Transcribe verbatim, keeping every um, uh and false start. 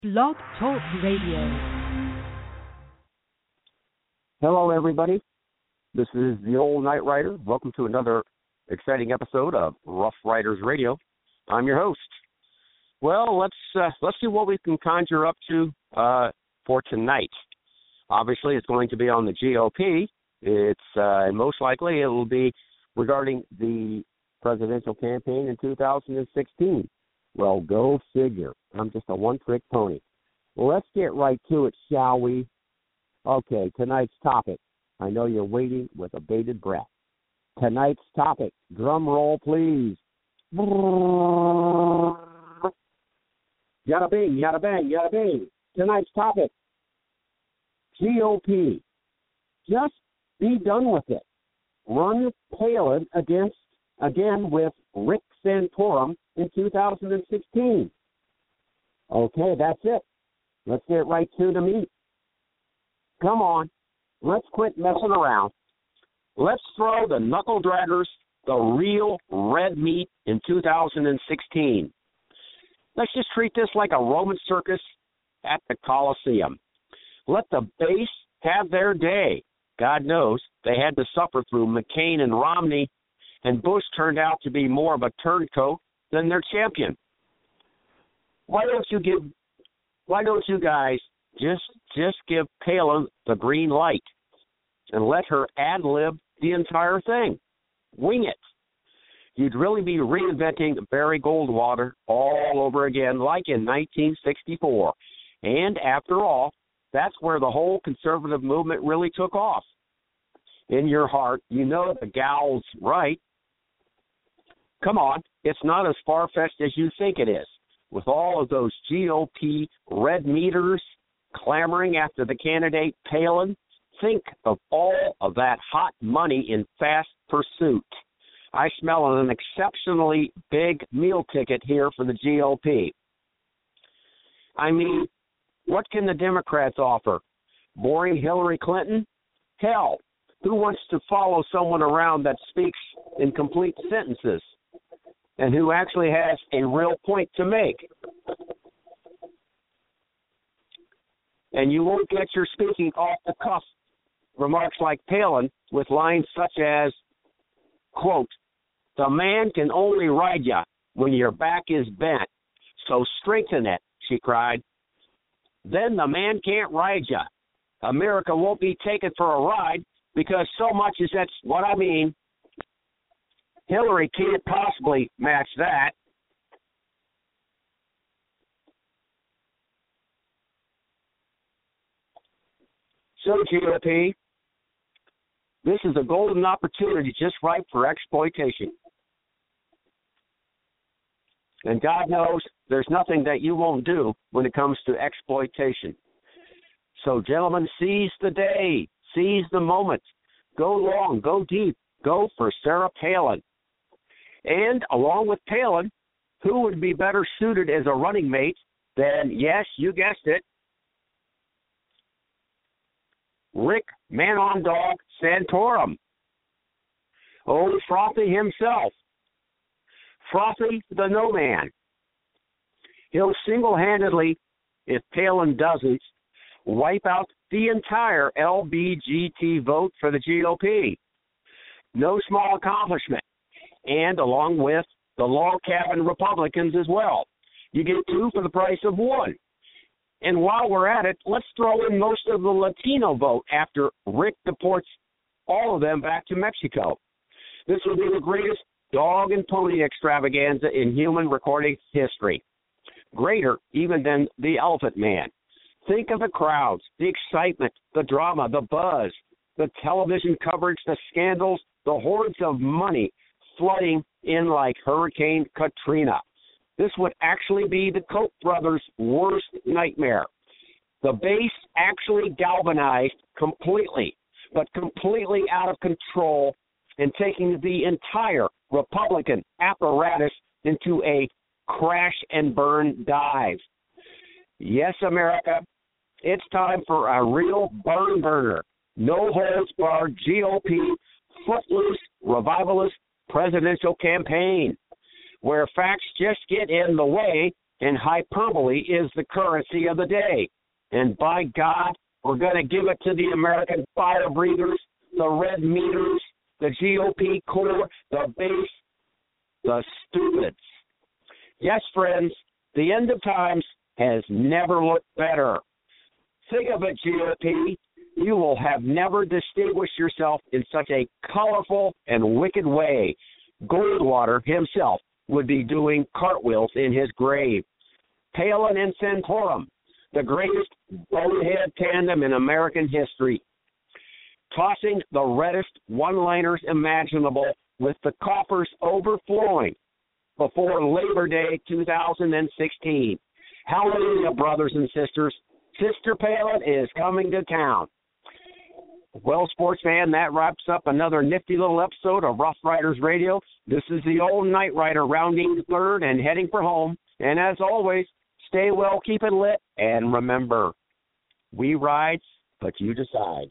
Blog Talk Radio. Hello, everybody. This is the old Night Rider. Welcome to another exciting episode of Rough Riders Radio. I'm your host. Well, let's uh, let's see what we can conjure up to uh, for tonight. Obviously, it's going to be on the G O P. It's uh, and most likely it will be regarding the presidential campaign in two thousand sixteen. Well, go figure. I'm just a one-trick pony. Well, let's get right to it, shall we? Okay, tonight's topic. I know you're waiting with a bated breath. Tonight's topic. Drum roll, please. Yada bing, yada bang, yada bing. Tonight's topic. G O P. Just be done with it. Run Palin against, again with Rick Santorum in two thousand sixteen. Okay, that's it. Let's get right to the meat. Come on. Let's quit messing around. Let's throw the knuckle draggers the real red meat in two thousand sixteen. Let's just treat this like a Roman circus at the Colosseum. Let the base have their day. God knows they had to suffer through McCain and Romney, and Bush turned out to be more of a turncoat than their champion. Why don't you give? Why don't you guys just just give Palin the green light and let her ad lib the entire thing? Wing it. You'd really be reinventing Barry Goldwater all over again, like in nineteen sixty-four. And after all, that's where the whole conservative movement really took off. In your heart, you know the gal's right. Come on, it's not as far-fetched as you think it is. With all of those G O P red meters clamoring after the candidate Palin, think of all of that hot money in fast pursuit. I smell an exceptionally big meal ticket here for the G O P. I mean, what can the Democrats offer? Boring Hillary Clinton? Hell, who wants to follow someone around that speaks in complete sentences and who actually has a real point to make? And you won't get your speaking off the cuff remarks like Palin with lines such as, quote, "The man can only ride ya when your back is bent, so strengthen it," she cried. "Then the man can't ride ya. America won't be taken for a ride because so much is that's what I mean. Hillary can't possibly match that." So, G O P, this is a golden opportunity just ripe for exploitation. And God knows there's nothing that you won't do when it comes to exploitation. So, gentlemen, seize the day. Seize the moment. Go long. Go deep. Go for Sarah Palin. And along with Palin, who would be better suited as a running mate than, yes, you guessed it, Rick Man-on-Dog Santorum. Oh, Frothy himself. Frothy the No Man. He'll single-handedly, if Palin doesn't, wipe out the entire L B G T vote for the G O P. No small accomplishment. And along with the log cabin Republicans as well. You get two for the price of one. And while we're at it, let's throw in most of the Latino vote after Rick deports all of them back to Mexico. This will be the greatest dog and pony extravaganza in human recording history. Greater even than the Elephant Man. Think of the crowds, the excitement, the drama, the buzz, the television coverage, the scandals, the hordes of money flooding in like Hurricane Katrina. This would actually be the Koch brothers' worst nightmare. The base actually galvanized completely, but completely out of control and taking the entire Republican apparatus into a crash and burn dive. Yes, America, it's time for a real burn burner. No holds barred G O P, footloose, revivalist presidential campaign, where facts just get in the way and hyperbole is the currency of the day. And by God, we're going to give it to the American fire breathers, the red meters, the G O P core, the base, the stupids. Yes, friends, the end of times has never looked better. Think of it, G O P. You will have never distinguished yourself in such a colorful and wicked way. Goldwater himself would be doing cartwheels in his grave. Palin and Santorum, the greatest bonehead tandem in American history, tossing the reddest one-liners imaginable with the coffers overflowing before Labor Day two thousand sixteen. Hallelujah, brothers and sisters. Sister Palin is coming to town. Well, sports fan, that wraps up another nifty little episode of Rough Riders Radio. This is the old Night Rider rounding third and heading for home. And as always, stay well, keep it lit, and remember, we ride, but you decide.